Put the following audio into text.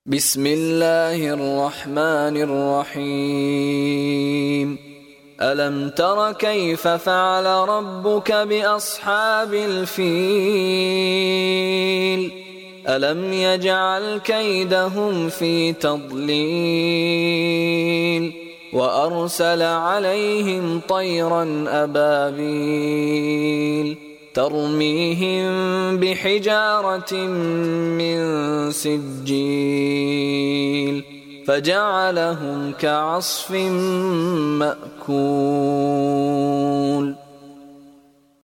بسم الله الرحمن الرحيم ألم تر كيف فعل ربك بأصحاب الفيل ألم يجعل كيدهم في تضليل وأرسل عليهم طيرا أبابيل ترميهم بحجارة من سجيل فجعلهم كعصف مأكول.